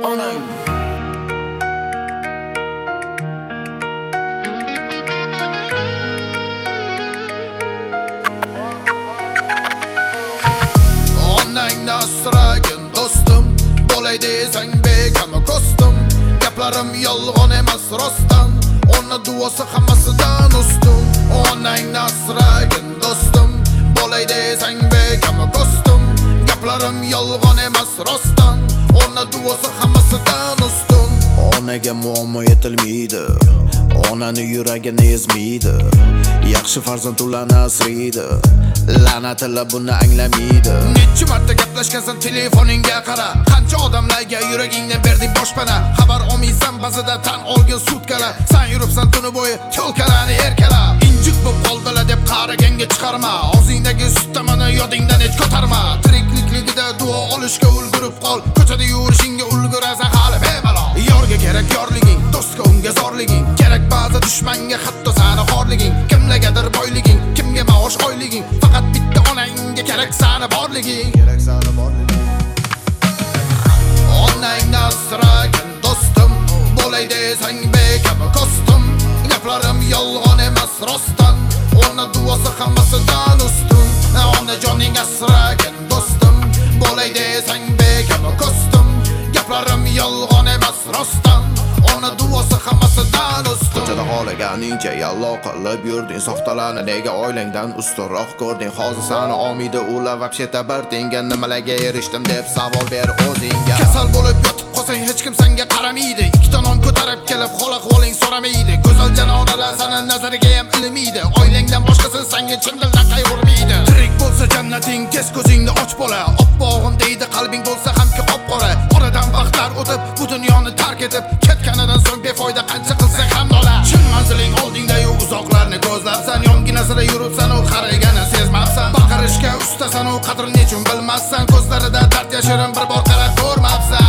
onang. Onangni asragin do'stim, bo'lay desang bekam ko'stim. Gaplarim yolg'on emas rostdan, ona duosi hammasidan ustun. Onangni asragin do'stim, bo'lay desang bekam ko'stim. Gaplarim yolg'on emas rostdan, ona duosi hammasidan ustun. Onaga muammo yetilmaydi, onani yuragini ezmaydi. Yaxshi farzand ularni asraydi, la'natilla buni anglamaydi. Necha marta gaplashgansan telefoningga qara, qancha odamlarga yuragingni berding boshpana. Xabar olmaysan ba'zida tan olgin sutkalar, sen yuribsan tuni bo'yi cho'lkalarni erkalar. Injiq bo'lib qoldilar deb qaraganga chiqarma, og'zingdagi suttamani yodingdan hech ko'tarma. Tiriklikligida duo olishga ulgurib qol, ko'chada yurishingga ulgurasan hali bemalol. Yorga kerak yorliging, do'stga unga zorliging, kerak ba'zi dushmanga hatto sani xorliging. Kimlargadir boyliging, kimga maosh oyliging, faqat bitta onangga kerak sani borliging. Onangni asragin do'stim, bo'lay desang bekam ko'stim. Gaplarim yolg'on emas rostdan, ona duosi hammasidan ustun. Onajoning asragin do'stim, bo'lay desang bekam ko'stim. Gaplarim yolg'on emas rostdan, ona duosi hammasidan ustun. Ko'chada xohlaganingcha yallo qilib yurding, soxtalarni nega oilangdan ustunroq ko'rding? Hozir sani olmaydi ular, vobsheta bir tenga nimalarga erishdim deb savol ber o'zingga. Kasal bo'lib yotib qolsang hech kim senga qaramaydi, ikkita non ko'tarib kelib hol ahvoling so'ramaydi. Go'zal janoralar seni nazariga ham ilmaydi, oilangdan boshqasi senga chin dildan qayg'urmaydi. Tirik bo'lsa jannating, tez ko'zingni och bola, oppog'im deydi qalbing bo'lsa hamki qop-qora. Oradan vaqtlar o'tib bu dunyoni tark etib ketganidan so'ng befoyda qancha qilsang ham nola. Chin manziling oldingda-yu uzoqlarni ko'zlabsan, yonginasida yuribsan u qaragani sezmabsan. Baqirishga ustasan u qadrini nechun bilmassan, ko'zlarida dard yashirin bir bor qarab ko'rmabsan.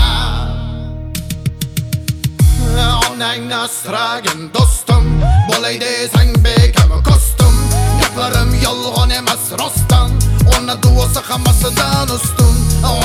Onangni asragin do'stim, bo'lay desang bekam ko'stim. Gaplarim yolg'on emas rostdan, ona duosi hammasidan ustun.